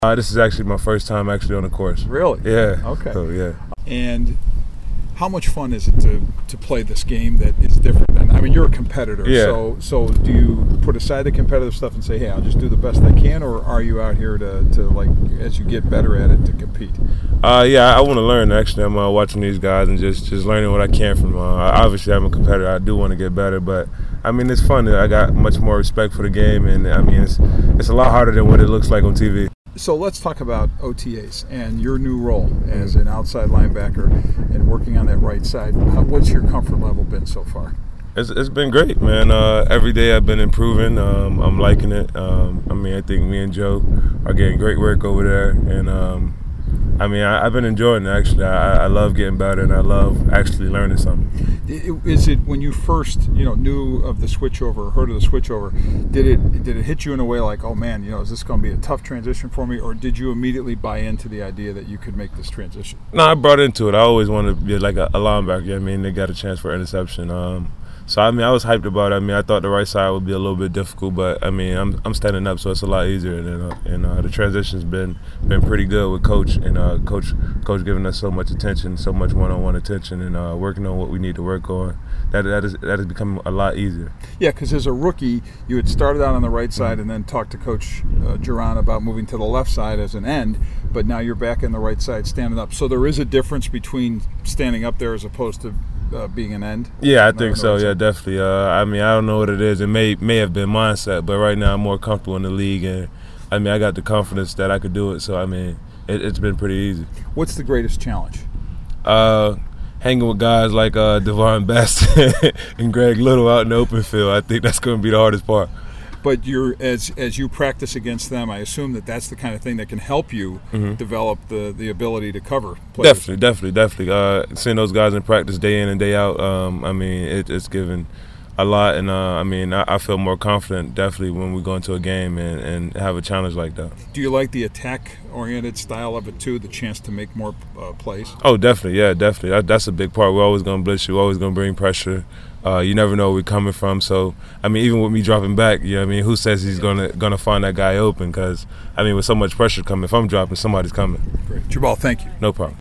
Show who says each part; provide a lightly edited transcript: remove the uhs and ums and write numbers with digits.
Speaker 1: This is actually my first time actually on the course.
Speaker 2: Really?
Speaker 1: Yeah.
Speaker 2: Okay.
Speaker 1: So, yeah.
Speaker 2: And how much fun is it to play this game that is different? And I mean, you're a competitor,
Speaker 1: Yeah.
Speaker 2: so do you put aside the competitive stuff and say, hey, I'll just do the best I can, or are you out here to like, as you get better at it, to compete?
Speaker 1: Yeah, I want to learn. Actually, I'm watching these guys and just learning what I can from them. Obviously, I'm a competitor. I do want to get better, but I mean, it's fun. I got much more respect for the game, and I mean, it's a lot harder than what it looks like on TV.
Speaker 2: So let's talk about OTAs and your new role as an outside linebacker and working on that right side. What's your comfort level been so far?
Speaker 1: It's been great, man. Every day I've been improving. I'm liking it. I mean, I think me and Joe are getting great work over there, and I mean, I've been enjoying it, actually. I love getting better, and I love actually learning something.
Speaker 2: Is it when you first knew of the switchover, heard of the switchover, did it hit you in a way like, oh man, is this going to be a tough transition for me, or did you immediately buy into the idea that you could make this transition?
Speaker 1: No, I brought into it. I always wanted to be like a linebacker. I mean, they got a chance for interception. So, I mean, I was hyped about it. I mean, I thought the right side would be a little bit difficult, but, I mean, I'm standing up, so it's a lot easier. And the transition's been pretty good with Coach, and Coach giving us so much attention, so much one-on-one attention, and working on what we need to work on. That has become a lot easier.
Speaker 2: Yeah, because as a rookie, you had started out on the right side and then talked to Coach Duran about moving to the left side as an end, but now you're back on the right side standing up. So there is a difference between standing up there as opposed to being an end?
Speaker 1: Yeah, I think so. Yeah, definitely. I mean, I don't know what it is. It may have been mindset, but right now I'm more comfortable in the league, and I mean, I got the confidence that I could do it. So I mean, it's been pretty easy.
Speaker 2: What's the greatest challenge?
Speaker 1: Hanging with guys like Devon Best and Greg Little out in the open field. I think that's going to be the hardest part.
Speaker 2: But as you practice against them, I assume that's the kind of thing that can help you develop the ability to cover players.
Speaker 1: Definitely. Seeing those guys in practice day in and day out, I mean, it's given a lot. And, I mean, I feel more confident definitely when we go into a game and have a challenge like that.
Speaker 2: Do you like the attack-oriented style of it, too, the chance to make more plays?
Speaker 1: Oh, definitely. Yeah, definitely. That's a big part. We're always going to blitz you. We're always going to bring pressure. You never know where we're coming from. So, I mean, even with me dropping back, I mean, who says he's gonna find that guy open? Because, I mean, with so much pressure coming, if I'm dropping, somebody's coming.
Speaker 2: Great. Jabal, thank you.
Speaker 1: No problem.